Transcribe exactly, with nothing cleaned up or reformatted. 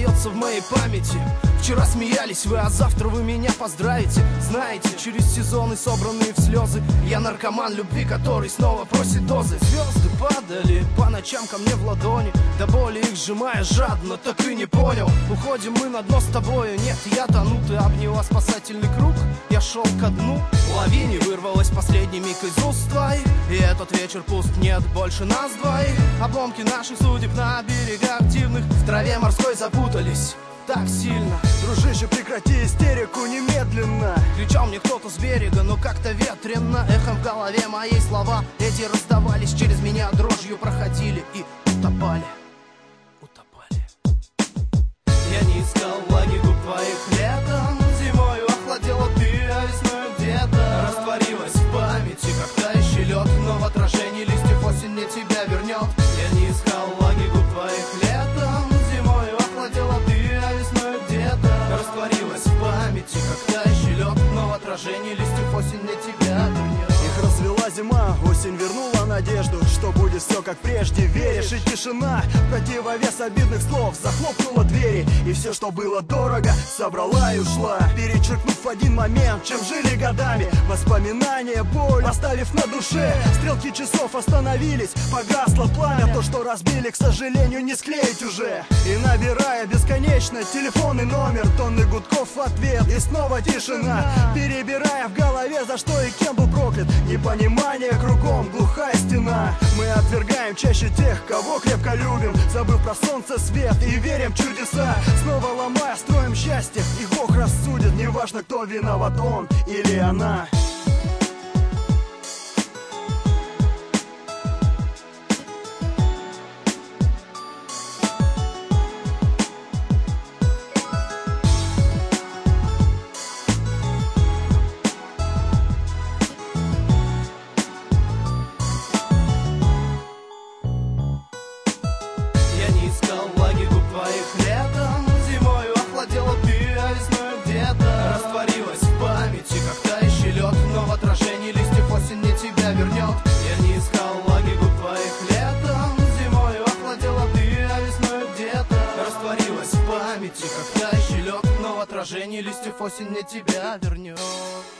остается в моей памяти. Вчера смеялись вы, а завтра вы меня поздравите. Знаете, через сезоны, собранные в слезы, я наркоман любви, который снова просит дозы. Звезды падали по ночам ко мне в ладони, до боли их сжимая жадно, так и не понял. Уходим мы на дно с тобою, нет, я тону. Ты обняла спасательный круг, я шел ко дну. В лавине вырвалась последний миг из уст твоих, и этот вечер пуст, нет больше нас двоих. Обломки наших судеб на берегах дивных в траве морской запутались так сильно. Дружище, прекрати истерику немедленно, Кричал мне кто-то с берега, но как-то ветрено. Эхом в голове моей слова эти раздавались, через меня дрожью проходили и утопали, утопали. Я не искал влаги губ твоих летом, зимою охладела ты, а весною где-то растворилась в памяти, как тающий лед, но в отражении листьев осень мне тебя вернет. Я не искал влаги губ твоих летом, зимою охладела ты, а весною где-то растворилась в памяти, как тающий лед, но в отражении листьев осень мне тебя вернет. их развела зима, осень вернула надежду, что будет все как прежде. Веришь, и тишина в противовес обидных слов захлопнула двери, и все, что было дорого, собрала и ушла, перечеркнув в один момент, чем жили годами. Воспоминания, боль оставив на душе, стрелки часов остановились, погасло пламя. То, что разбили, к сожалению, не склеить уже. И набирая бесконечно телефонный номер, тонны гудков в ответ, и снова тишина, перебирая в голове, за что и кем был проклят. Непонимание кругом, глухая стена. Мы отвергаем чаще тех, кого крепко любим, забыв про солнце, свет, и верим в чудеса. Снова ломая, строим счастье, их Бог рассудит. Неважно, кто виноват, он или она. Искал влаги губ твоих летом, зимою охладела ты, а весною где-то растворилась в памяти, как тающий лед, но в отражении листьев осень мне тебя вернет. Я не искал влаги губ твоих летом, зимою охладела ты, а весною где-то растворилась в памяти, как тающий лед, но в отражении листьев осень мне тебя вернет.